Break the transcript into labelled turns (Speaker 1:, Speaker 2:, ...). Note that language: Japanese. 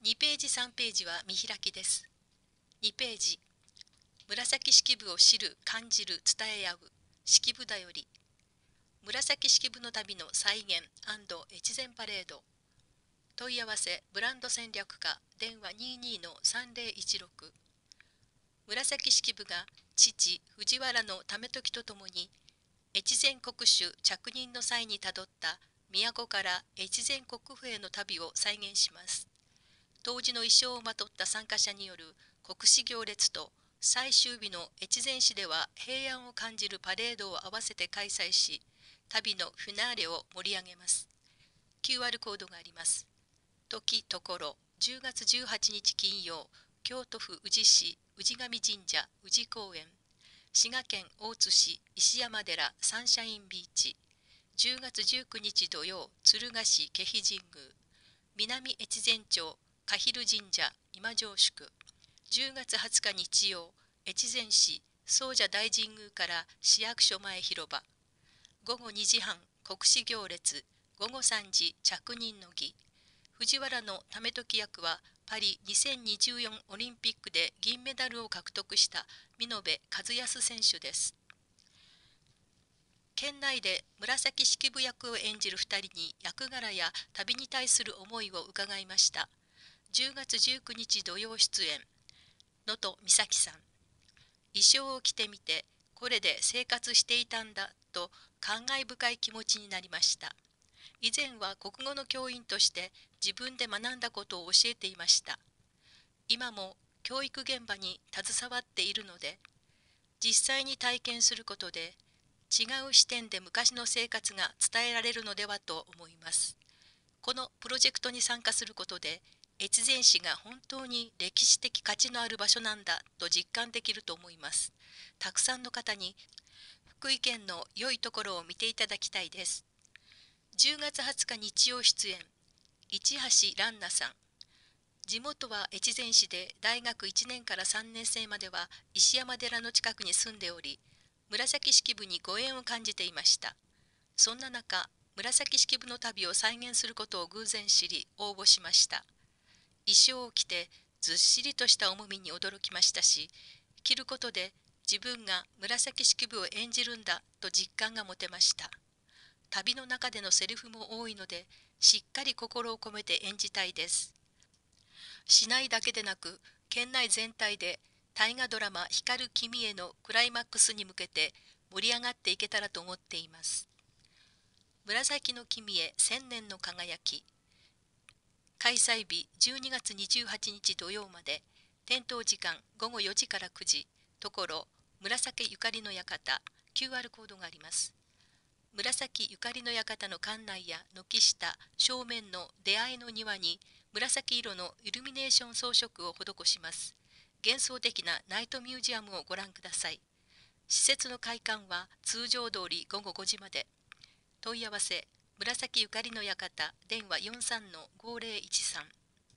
Speaker 1: 2ページ3ページは見開きです。2ページ、紫式部を知る、感じる、伝え合う、式部だより。紫式部の旅の再現&越前パレード。問い合わせブランド戦略課電話22-3016。紫式部が父藤原の為時とともに越前国主着任の際にたどった都から越前国府への旅を再現します。当時の衣装をまとった参加者による国史行列と最終日の越前市では平安を感じるパレードを合わせて開催し、旅のフィナーレを盛り上げます。QR コードがあります。時ところ10月18日金曜、京都府宇治市宇治上神社宇治公園、滋賀県大津市石山寺サンシャインビーチ。10月19日土曜、敦賀市気比神宮、南越前町鹿蒜神社今城宿。10月20日日曜、越前市総社大神宮から市役所前広場。午後2時半、国史行列。午後3時、着任の儀。藤原の為時役はパリ2024オリンピックで銀メダルを獲得した見延和康選手です。県内で紫式部役を演じる2人に役柄や旅に対する思いを伺いました。10月19日土曜出演、能登美咲さん。衣装を着てみて、これで生活していたんだと感慨深い気持ちになりました。以前は国語の教員として自分で学んだことを教えていました。今も教育現場に携わっているので、実際に体験することで違う視点で昔の生活が伝えられるのではと思います。このプロジェクトに参加することで、越前市が本当に歴史的価値のある場所なんだと実感できると思います。たくさんの方に福井県の良いところを見ていただきたいです。10月20日日曜出演、市橋蘭奈さん。地元は越前市で大学1年から3年生までは石山寺の近くに住んでおり、紫式部にご縁を感じていました。そんな中、紫式部の旅を再現することを偶然知り応募しました。衣装を着てずっしりとした重みに驚きましたし、着ることで自分が紫式部を演じるんだと実感が持てました。旅の中でのセリフも多いので、しっかり心を込めて演じたいです。市内だけでなく、県内全体で大河ドラマ光る君へのクライマックスに向けて盛り上がっていけたらと思っています。紫の君へ千年の輝き。開催日12月28日土曜まで、点灯時間午後4時から9時、ところ紫ゆかりの館、QR コードがあります。紫ゆかりの館の館内や軒下、正面の出会いの庭に紫色のイルミネーション装飾を施します。幻想的なナイトミュージアムをご覧ください。施設の開館は通常通り午後5時まで。問い合わせ紫ゆかりの館電話43-5013。